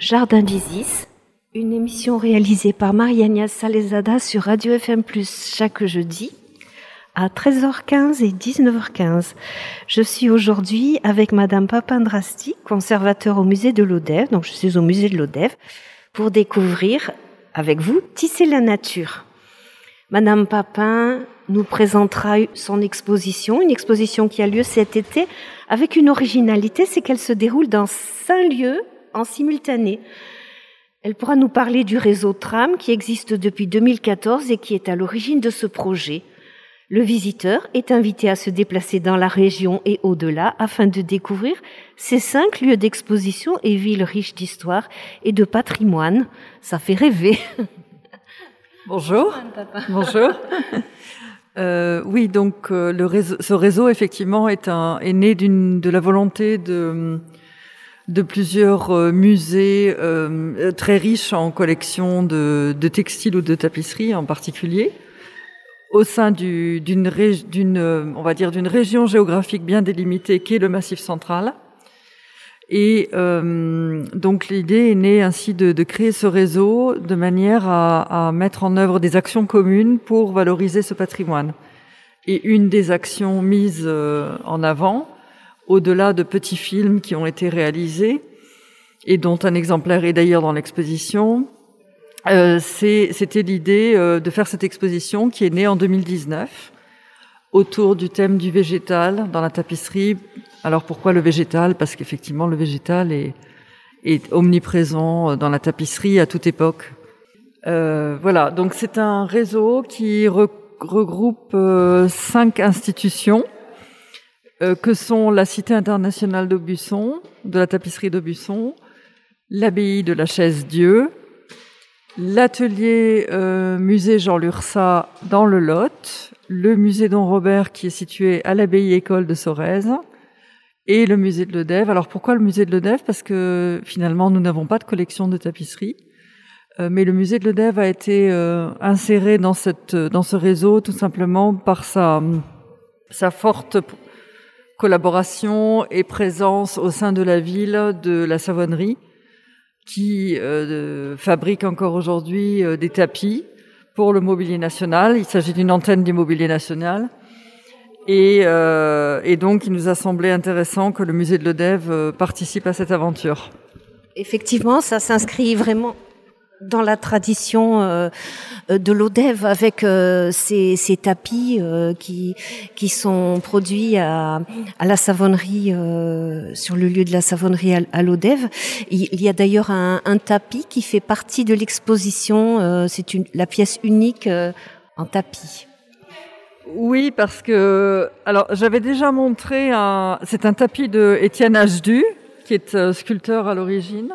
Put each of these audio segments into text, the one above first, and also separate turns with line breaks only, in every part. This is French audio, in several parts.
Jardin d'Isis, une émission réalisée par Mariania Salezada sur Radio FM+, chaque jeudi à 13h15 et 19h15. Je suis aujourd'hui avec Madame Papin-Drasti, conservateur au musée de l'Odève, donc je suis au musée de l'Odève, pour découvrir avec vous Tisser la nature. Madame Papin nous présentera son exposition, une exposition qui a lieu cet été avec une originalité, c'est qu'elle se déroule dans 5 lieux en simultané. Elle pourra nous parler du réseau Tram qui existe depuis 2014 et qui est à l'origine de ce projet. Le visiteur est invité à se déplacer dans la région et au-delà afin de découvrir ces 5 lieux d'exposition et villes riches d'histoire et de patrimoine. Ça fait rêver.
Bonjour. Bonjour. Oui, donc ce réseau effectivement est né de la volonté de plusieurs musées très riches en collections de textiles ou de tapisseries en particulier, au sein d'une région géographique bien délimitée qu'est le Massif central. Et donc l'idée est née ainsi de créer ce réseau de manière à mettre en œuvre des actions communes pour valoriser ce patrimoine. Et une des actions mises en avant, au-delà de petits films qui ont été réalisés, et dont un exemplaire est d'ailleurs dans l'exposition, c'était l'idée de faire cette exposition qui est née en 2019 autour du thème du végétal dans la tapisserie. Alors pourquoi le végétal ? Parce qu'effectivement le végétal est omniprésent dans la tapisserie à toute époque. Voilà, donc c'est un réseau qui regroupe 5 institutions que sont la Cité internationale d'Aubusson, de la tapisserie d'Aubusson, l'abbaye de la Chaise-Dieu, l'atelier musée Jean Lurçat dans le Lot, le musée Don Robert qui est situé à l'abbaye-école de Sorèze et le musée de l'Odève. Alors pourquoi le musée de l'Odève ? Parce que finalement nous n'avons pas de collection de tapisserie, mais le musée de l'Odève a été inséré dans ce réseau tout simplement par sa forte collaboration et présence au sein de la ville de la Savonnerie, qui fabrique encore aujourd'hui des tapis pour le mobilier national. Il s'agit d'une antenne du mobilier national. Et donc, il nous a semblé intéressant que le musée de l'Odève participe à cette aventure.
Effectivement, ça s'inscrit vraiment dans la tradition de l'Odève avec ces tapis qui sont produits à la savonnerie, sur le lieu de la savonnerie à l'Odève. Il y a d'ailleurs un tapis qui fait partie de l'exposition, c'est la pièce unique en tapis.
Oui, parce que alors j'avais déjà montré c'est un tapis de Étienne Hdu, qui est sculpteur à l'origine.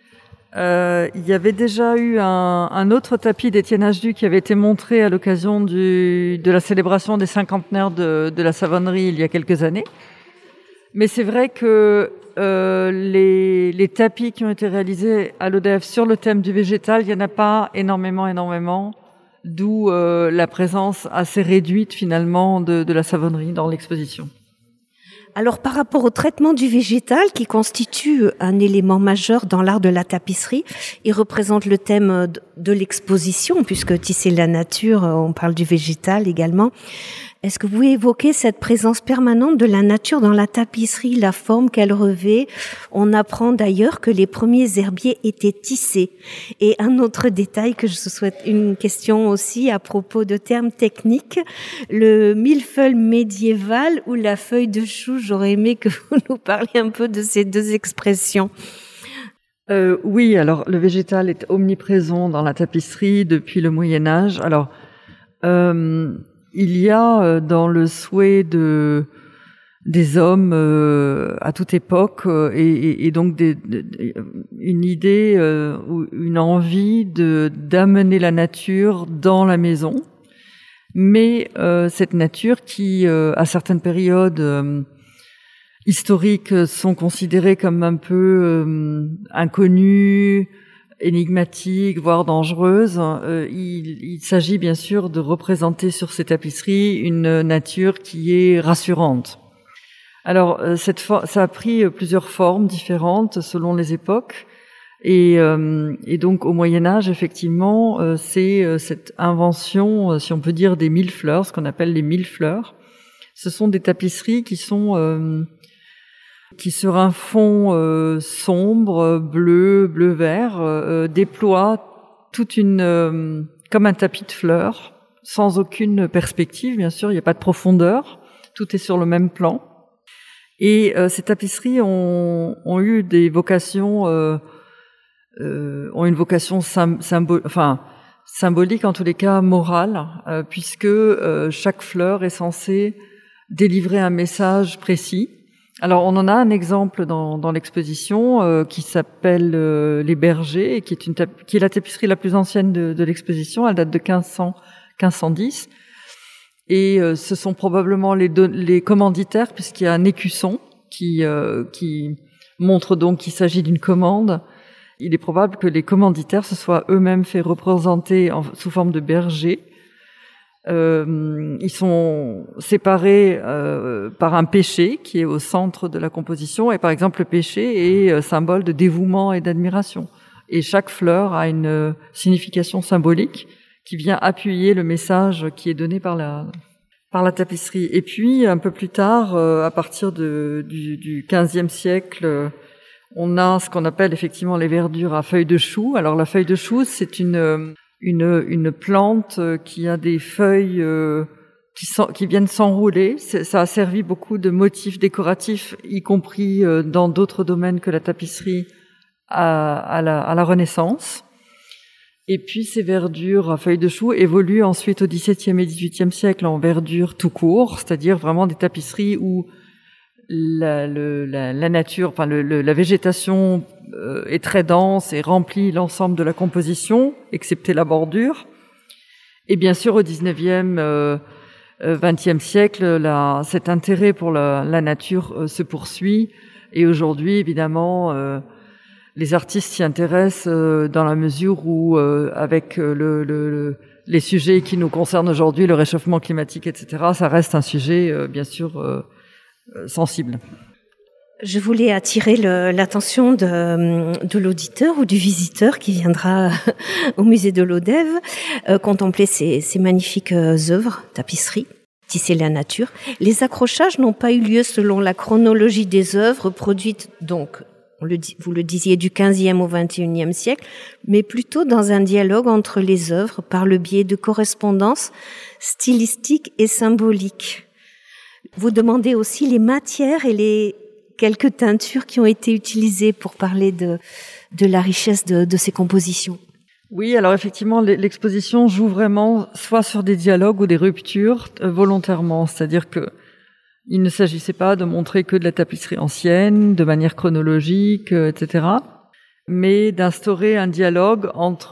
Il y avait déjà eu un autre tapis d'Étienne Hdu qui avait été montré à l'occasion de la célébration des 50aires de la savonnerie il y a quelques années. Mais c'est vrai que les tapis qui ont été réalisés à l'Odève sur le thème du végétal, il n'y en a pas énormément, d'où la présence assez réduite finalement de la savonnerie dans l'exposition.
Alors, par rapport au traitement du végétal, qui constitue un élément majeur dans l'art de la tapisserie, il représente le thème de l'exposition, puisque Tisser la nature, on parle du végétal également. Est-ce que vous pouvez évoquer cette présence permanente de la nature dans la tapisserie, la forme qu'elle revêt ? On apprend d'ailleurs que les premiers herbiers étaient tissés. Et un autre détail que je souhaite, une question aussi à propos de termes techniques, le millefeuille médiéval ou la feuille de chou, j'aurais aimé que vous nous parliez un peu de ces 2 expressions.
Oui, alors le végétal est omniprésent dans la tapisserie depuis le Moyen-Âge. Alors, il y a dans le souhait des hommes à toute époque et donc une idée ou une envie d'amener la nature dans la maison, mais cette nature qui à certaines périodes historiques sont considérées comme un peu inconnues, énigmatique, voire dangereuse. Il s'agit bien sûr de représenter sur ces tapisseries une nature qui est rassurante. Alors, ça a pris plusieurs formes différentes selon les époques. Et donc au Moyen-Âge, effectivement, c'est cette invention, si on peut dire, des millefleurs, ce qu'on appelle les millefleurs. Ce sont des tapisseries qui sont qui sur un fond sombre, bleu-vert, déploient toute une comme un tapis de fleurs, sans aucune perspective, bien sûr, il n'y a pas de profondeur, tout est sur le même plan. Et ces tapisseries ont eu des vocations, ont une vocation symbolique, en tous les cas morale, puisque chaque fleur est censée délivrer un message précis. Alors, on en a un exemple dans l'exposition qui s'appelle Les Bergers, qui est la tapisserie la plus ancienne de l'exposition. Elle date de 1510. Et ce sont probablement les commanditaires, puisqu'il y a un écusson qui montre donc qu'il s'agit d'une commande. Il est probable que les commanditaires se soient eux-mêmes fait représenter sous forme de bergers. Ils sont séparés par un péché qui est au centre de la composition, et par exemple le péché est symbole de dévouement et d'admiration. Et chaque fleur a une signification symbolique qui vient appuyer le message qui est donné par la tapisserie. Et puis un peu plus tard, à partir du XVe siècle, on a ce qu'on appelle effectivement les verdures à feuilles de chou. Alors la feuille de chou, c'est une plante qui a des feuilles qui viennent s'enrouler. Ça a servi beaucoup de motifs décoratifs, y compris dans d'autres domaines que la tapisserie à la Renaissance. Et puis ces verdures à feuilles de chou évoluent ensuite au XVIIe et XVIIIe siècle en verdure tout court, c'est-à-dire vraiment des tapisseries où la nature, enfin la végétation est très dense et remplit l'ensemble de la composition, excepté la bordure. Et bien sûr, au XIXe, XXe siècle, cet intérêt pour la nature se poursuit. Et aujourd'hui, évidemment, les artistes s'y intéressent dans la mesure où, avec les sujets qui nous concernent aujourd'hui, le réchauffement climatique, etc., ça reste un sujet, bien sûr, sensible.
Je voulais attirer l'attention de l'auditeur ou du visiteur qui viendra au musée de l'Odève contempler ces magnifiques œuvres, tapisseries, tisser la nature. Les accrochages n'ont pas eu lieu selon la chronologie des œuvres produites, donc, vous le disiez, du XVe au XXIe siècle, mais plutôt dans un dialogue entre les œuvres par le biais de correspondances stylistiques et symboliques. Vous demandez aussi les matières et les quelques teintures qui ont été utilisées pour parler de la richesse de ces compositions.
Oui, alors effectivement, l'exposition joue vraiment soit sur des dialogues ou des ruptures volontairement, c'est-à-dire que il ne s'agissait pas de montrer que de la tapisserie ancienne, de manière chronologique, etc., mais d'instaurer un dialogue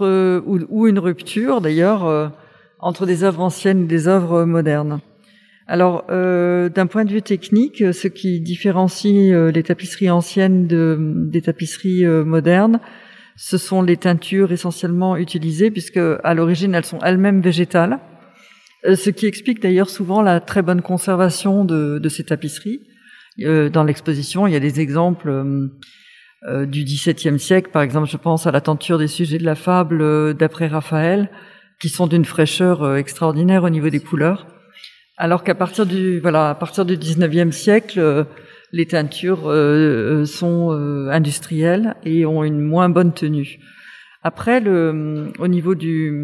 ou une rupture d'ailleurs entre des œuvres anciennes et des œuvres modernes. Alors, d'un point de vue technique, ce qui différencie les tapisseries anciennes des tapisseries modernes, ce sont les teintures essentiellement utilisées, puisque à l'origine elles sont elles-mêmes végétales, ce qui explique d'ailleurs souvent la très bonne conservation de ces tapisseries. Dans l'exposition, il y a des exemples du XVIIe siècle, par exemple, je pense à la tenture des sujets de la fable d'après Raphaël, qui sont d'une fraîcheur extraordinaire au niveau des couleurs. Alors qu'à partir du XIXe siècle, les teintures sont industrielles et ont une moins bonne tenue. Après, au niveau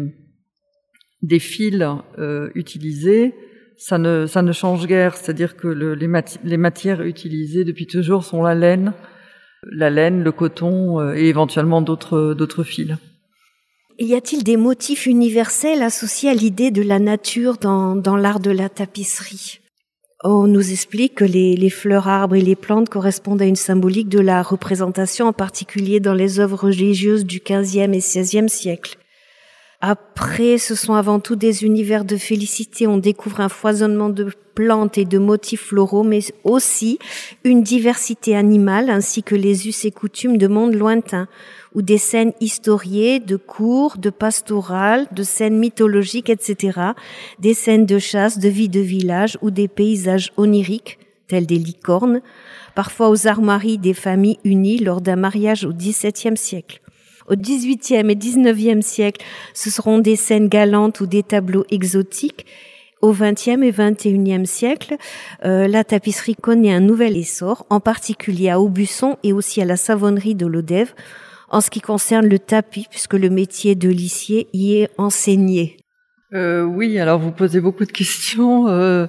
des fils utilisés, ça ne change guère, c'est-à-dire que les matières utilisées depuis toujours sont la laine, le coton et éventuellement d'autres fils.
Y a-t-il des motifs universels associés à l'idée de la nature dans l'art de la tapisserie ? On nous explique que les fleurs, arbres et les plantes correspondent à une symbolique de la représentation, en particulier dans les œuvres religieuses du XVe et XVIe siècle. Après, ce sont avant tout des univers de félicité. On découvre un foisonnement de plantes et de motifs floraux, mais aussi une diversité animale, ainsi que les us et coutumes de mondes lointains, ou des scènes historiées, de cours, de pastorales, de scènes mythologiques, etc., des scènes de chasse, de vie de village, ou des paysages oniriques, tels des licornes, parfois aux armoiries des familles unies lors d'un mariage au XVIIe siècle. Au XVIIIe et XIXe siècle, ce seront des scènes galantes ou des tableaux exotiques. Au XXe et XXIe siècle, la tapisserie connaît un nouvel essor, en particulier à Aubusson et aussi à la savonnerie de Lodève, en ce qui concerne le tapis, puisque le métier de lissier y est enseigné.
Oui, alors vous posez beaucoup de questions.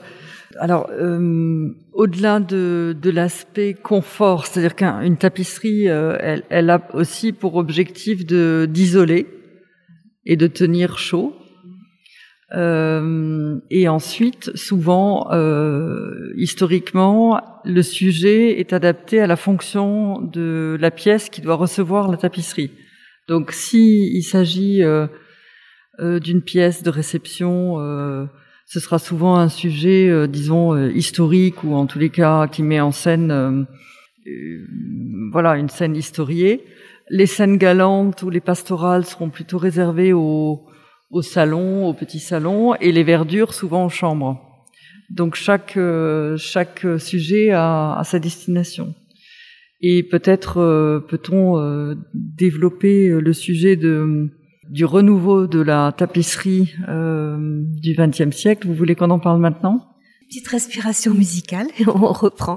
Au-delà de l'aspect confort, c'est-à-dire qu'une tapisserie, elle a aussi pour objectif d'isoler et de tenir chaud. Et ensuite, souvent, historiquement, le sujet est adapté à la fonction de la pièce qui doit recevoir la tapisserie. Donc, il s'agit d'une pièce de réception, ce sera souvent un sujet, historique, ou en tous les cas qui met en scène, une scène historiée. Les scènes galantes ou les pastorales seront plutôt réservées au salon, au petit salon, et les verdures souvent aux chambres. Donc chaque sujet a sa destination. Et peut-être peut-on développer le sujet du renouveau de la tapisserie du XXe siècle. Vous voulez qu'on en parle maintenant ?
Petite respiration musicale et on reprend.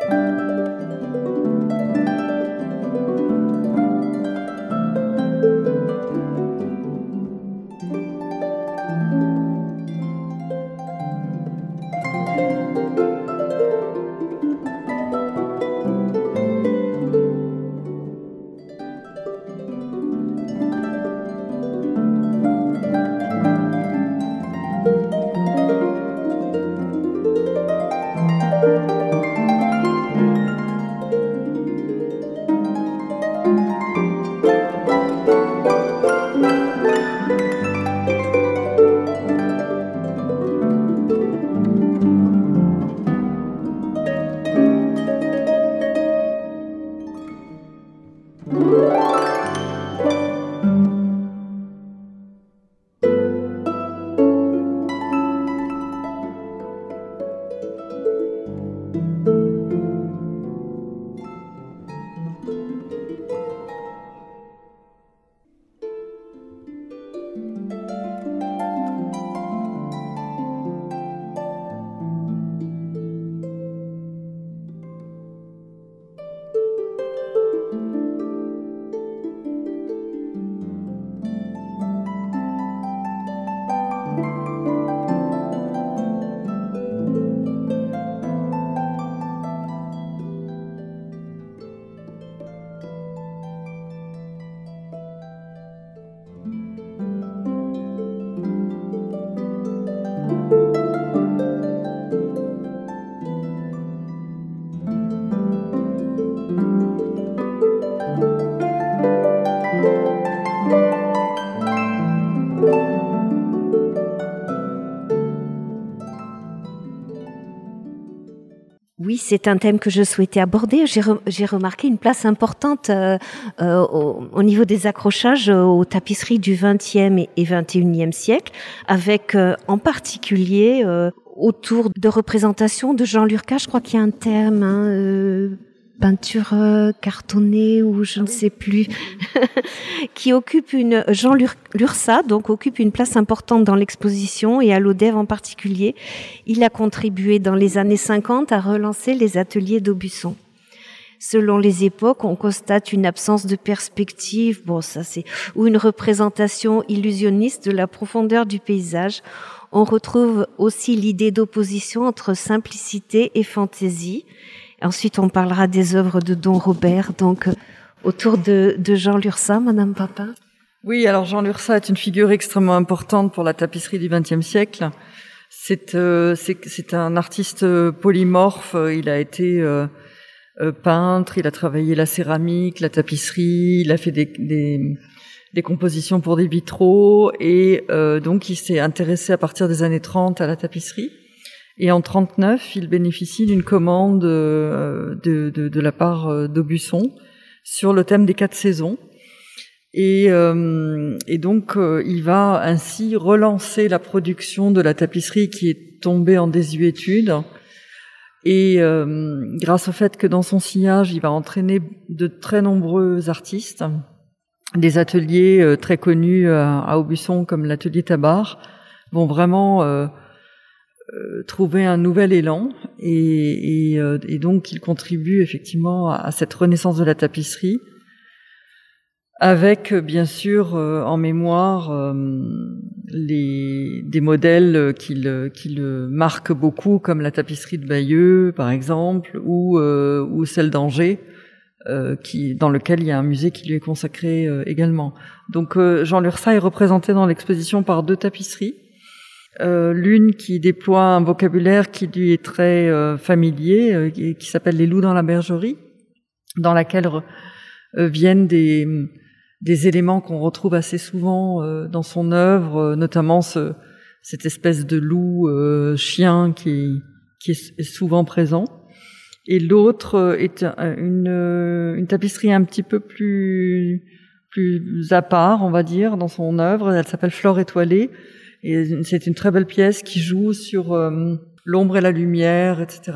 Oui, c'est un thème que je souhaitais aborder. J'ai remarqué une place importante au niveau des accrochages aux tapisseries du XXe et XXIe siècle, avec en particulier autour de représentations de Jean Lurca. Je crois qu'il y a un terme, peinture cartonnée ou je ne sais plus, qui occupe Jean Lurca, donc occupe une place importante dans l'exposition et à Lodève en particulier. Il a contribué dans les années 50 à relancer les ateliers d'Aubusson. Selon les époques, on constate une absence de perspective, ou une représentation illusionniste de la profondeur du paysage. On retrouve aussi l'idée d'opposition entre simplicité et fantaisie. Ensuite, on parlera des œuvres de Don Robert, donc autour de Jean Lurca, Madame Papin.
Oui, alors Jean Lurca est une figure extrêmement importante pour la tapisserie du XXe siècle. C'est un artiste polymorphe. Il a été peintre, il a travaillé la céramique, la tapisserie, il a fait des compositions pour des vitraux et donc il s'est intéressé à partir des années 30 à la tapisserie. Et en 39, il bénéficie d'une commande de la part d'Aubusson sur le thème des 4 saisons. Et donc, il va ainsi relancer la production de la tapisserie qui est tombée en désuétude. Et grâce au fait que dans son sillage, il va entraîner de très nombreux artistes, des ateliers très connus à Aubusson comme l'atelier Tabar vont vraiment trouver un nouvel élan et donc ils contribuent effectivement à cette renaissance de la tapisserie avec bien sûr en mémoire des modèles qui le marquent beaucoup comme la tapisserie de Bayeux par exemple ou celle d'Angers dans lequel il y a un musée qui lui est consacré également. Donc Jean Lurçat est représenté dans l'exposition par 2 tapisseries. L'une qui déploie un vocabulaire qui lui est très familier, qui s'appelle Les loups dans la bergerie, dans laquelle viennent des éléments qu'on retrouve assez souvent dans son œuvre, notamment cette espèce de loup chien qui est souvent présent. Et l'autre est une tapisserie un petit peu plus à part, on va dire, dans son œuvre. Elle s'appelle Flore étoilée. Et c'est une très belle pièce qui joue sur l'ombre et la lumière, etc.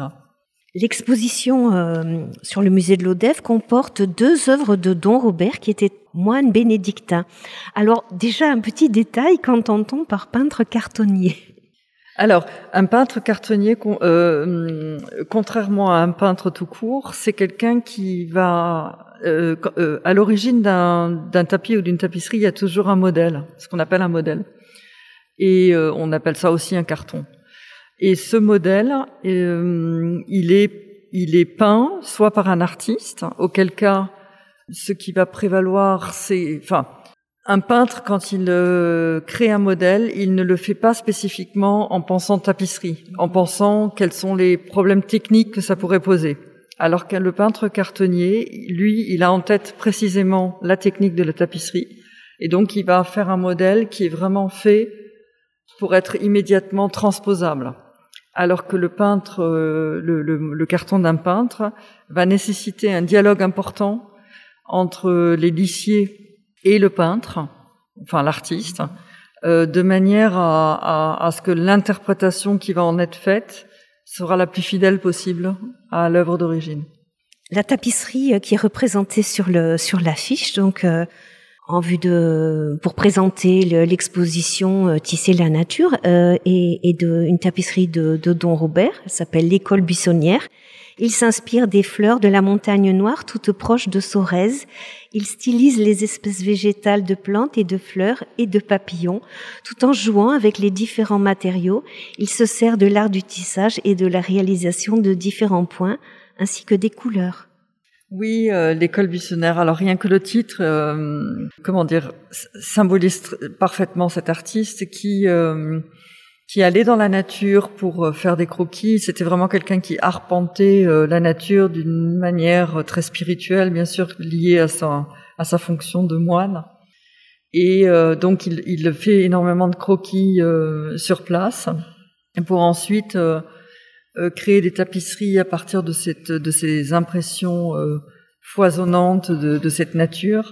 L'exposition sur le musée de l'Odève comporte 2 œuvres de Don Robert qui était moine bénédictin. Alors déjà un petit détail, qu'entend-on par peintre cartonnier ?
Alors, un peintre cartonnier, contrairement à un peintre tout court, c'est quelqu'un qui va... à l'origine d'un tapis ou d'une tapisserie, il y a toujours un modèle, ce qu'on appelle un modèle. Et on appelle ça aussi un carton. Et ce modèle, il est peint soit par un artiste, auquel cas, ce qui va prévaloir, un peintre, quand il crée un modèle, il ne le fait pas spécifiquement en pensant tapisserie, en pensant quels sont les problèmes techniques que ça pourrait poser. Alors que le peintre cartonnier, lui, il a en tête précisément la technique de la tapisserie. Et donc, il va faire un modèle qui est vraiment fait pour être immédiatement transposable. Alors que le peintre, le carton d'un peintre va nécessiter un dialogue important entre les lissiers et le peintre, enfin l'artiste, de manière à ce que l'interprétation qui va en être faite sera la plus fidèle possible à l'œuvre d'origine.
La tapisserie qui est représentée sur l'affiche, donc en vue pour présenter l'exposition Tisser la nature, et une tapisserie de Don Robert, elle s'appelle l'École buissonnière. Il s'inspire des fleurs de la montagne noire, toutes proches de Sorèze. Il stylise les espèces végétales de plantes et de fleurs et de papillons, tout en jouant avec les différents matériaux. Il se sert de l'art du tissage et de la réalisation de différents points, ainsi que des couleurs.
Oui, l'école buissonnière. Alors rien que le titre, symbolise parfaitement cet artiste qui allait dans la nature pour faire des croquis. C'était vraiment quelqu'un qui arpentait la nature d'une manière très spirituelle, bien sûr liée à sa fonction de moine. Et donc il fait énormément de croquis sur place pour ensuite créer des tapisseries à partir de ces impressions foisonnantes de cette nature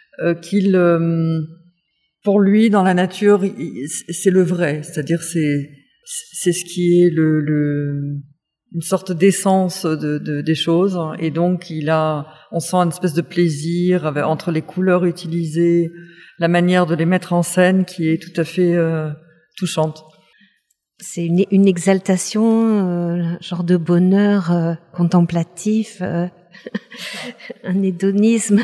pour lui, dans la nature, c'est le vrai, c'est-à-dire c'est ce qui est une sorte d'essence des choses, et donc on sent une espèce de plaisir entre les couleurs utilisées, la manière de les mettre en scène qui est tout à fait touchante.
C'est une exaltation, un genre de bonheur contemplatif, un hédonisme.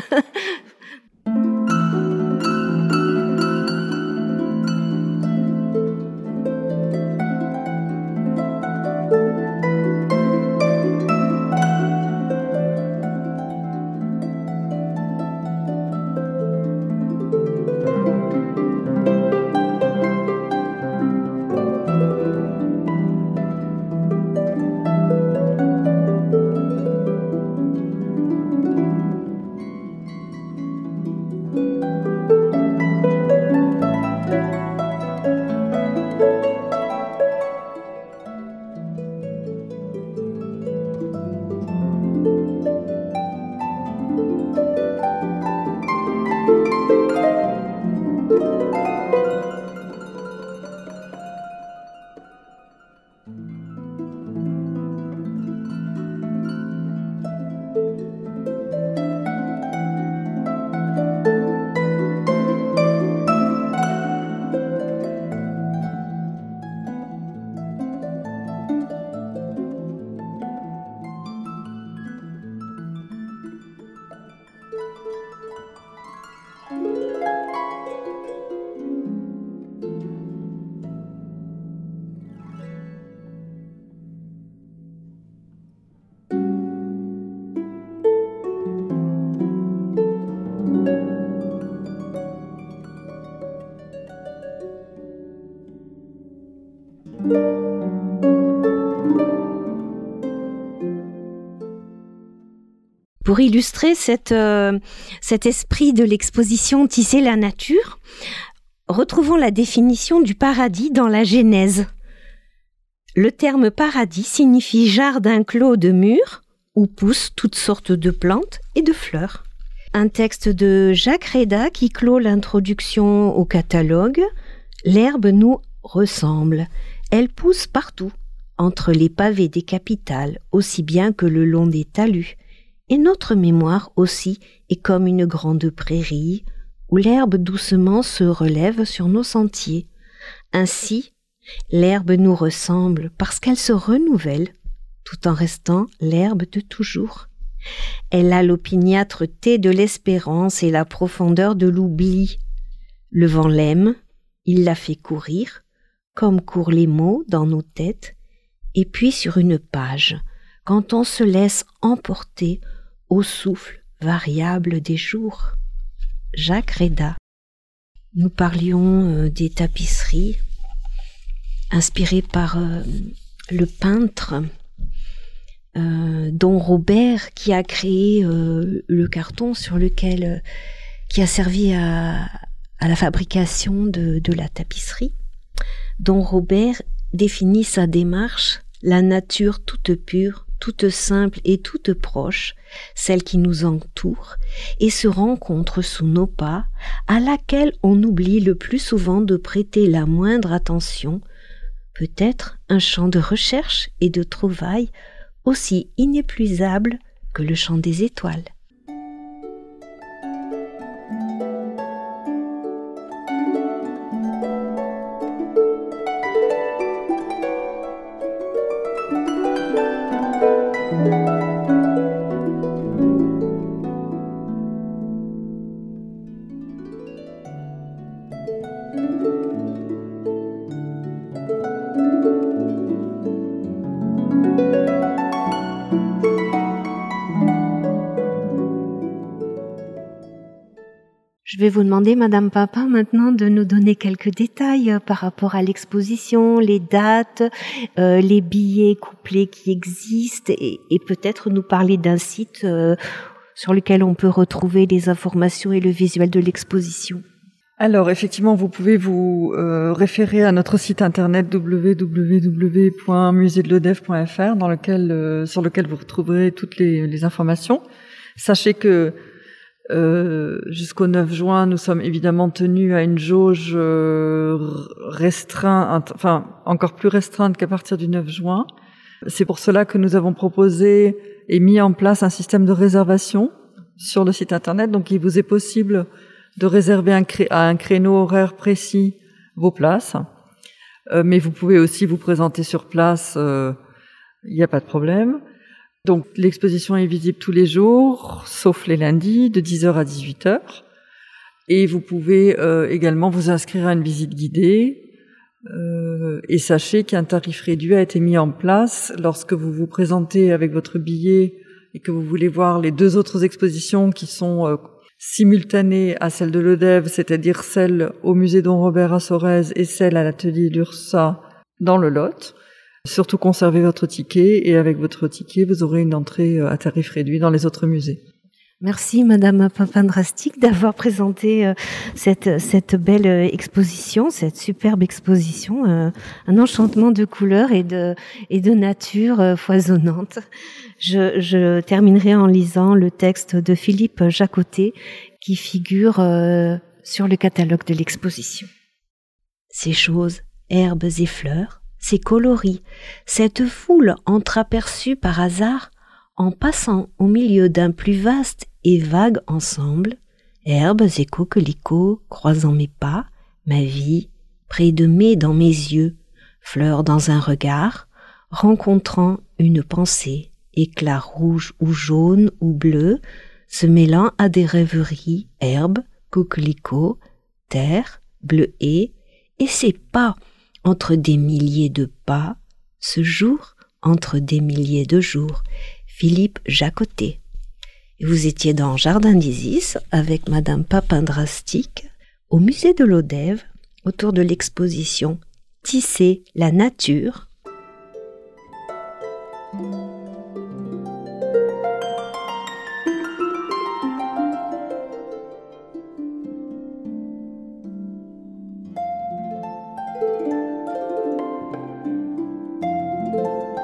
Pour illustrer cet esprit de l'exposition Tisser la nature, retrouvons la définition du paradis dans la Genèse. Le terme paradis signifie jardin clos de murs où poussent toutes sortes de plantes et de fleurs. Un texte de Jacques Réda qui clôt l'introduction au catalogue. L'herbe nous ressemble. Elle pousse partout, entre les pavés des capitales, aussi bien que le long des talus. Et notre mémoire aussi est comme une grande prairie, où l'herbe doucement se relève sur nos sentiers. Ainsi, l'herbe nous ressemble parce qu'elle se renouvelle, tout en restant l'herbe de toujours. Elle a l'opiniâtreté de l'espérance et la profondeur de l'oubli. Le vent l'aime, il la fait courir, comme courent les mots dans nos têtes, et puis sur une page, quand on se laisse emporter au souffle variable des jours. Jacques Réda. Nous parlions des tapisseries inspirées par le peintre Don Robert qui a créé le carton sur lequel qui a servi à la fabrication de la tapisserie. Don Robert définit sa démarche, la nature toute pure, toute simple et toute proche, celle qui nous entoure et se rencontre sous nos pas, à laquelle on oublie le plus souvent de prêter la moindre attention, peut-être un champ de recherche et de trouvailles aussi inépuisable que le chant des étoiles. Je vais vous demander, Madame Papa, maintenant de nous donner quelques détails par rapport à l'exposition, les dates, les billets couplés qui existent et peut-être nous parler d'un site sur lequel on peut retrouver les informations et le visuel de l'exposition.
Alors, effectivement, vous pouvez vous référer à notre site internet www.museedelodève.fr sur lequel vous retrouverez toutes les informations. Sachez que jusqu'au 9 juin, nous sommes évidemment tenus à une jauge restreinte, enfin encore plus restreinte qu'à partir du 9 juin. C'est pour cela que nous avons proposé et mis en place un système de réservation sur le site internet. Donc il vous est possible de réserver à un créneau horaire précis vos places. Mais vous pouvez aussi vous présenter sur place, il n'y a pas de problème. Donc l'exposition est visible tous les jours, sauf les lundis, de 10h à 18h. Et vous pouvez également vous inscrire à une visite guidée. Et sachez qu'un tarif réduit a été mis en place lorsque vous vous présentez avec votre billet et que vous voulez voir les deux autres expositions qui sont simultanées à celle de l'Odève, c'est-à-dire celle au musée Don Robert à Sorèze et celle à l'atelier Lursa dans le Lot. Surtout conservez votre ticket et avec votre ticket, vous aurez une entrée à tarif réduit dans les autres musées.
Merci Madame Papandrastic d'avoir présenté cette belle exposition, cette superbe exposition, un enchantement de couleurs et de nature foisonnante. Je terminerai en lisant le texte de Philippe Jacotet qui figure sur le catalogue de l'exposition. Ces choses, herbes et fleurs, ces coloris, cette foule entreaperçue par hasard en passant au milieu d'un plus vaste et vague ensemble, herbes et coquelicots croisant mes pas, ma vie, près de dans mes yeux, fleurs dans un regard, rencontrant une pensée, éclat rouge ou jaune ou bleu, se mêlant à des rêveries, herbes, coquelicots, terre, bleuets, et ces pas entre des milliers de pas, ce jour entre des milliers de jours. Philippe Jacotet. Vous étiez dans Jardin d'Isis avec Madame Papandrastic au musée de l'Odève autour de l'exposition Tisser la nature. Merci.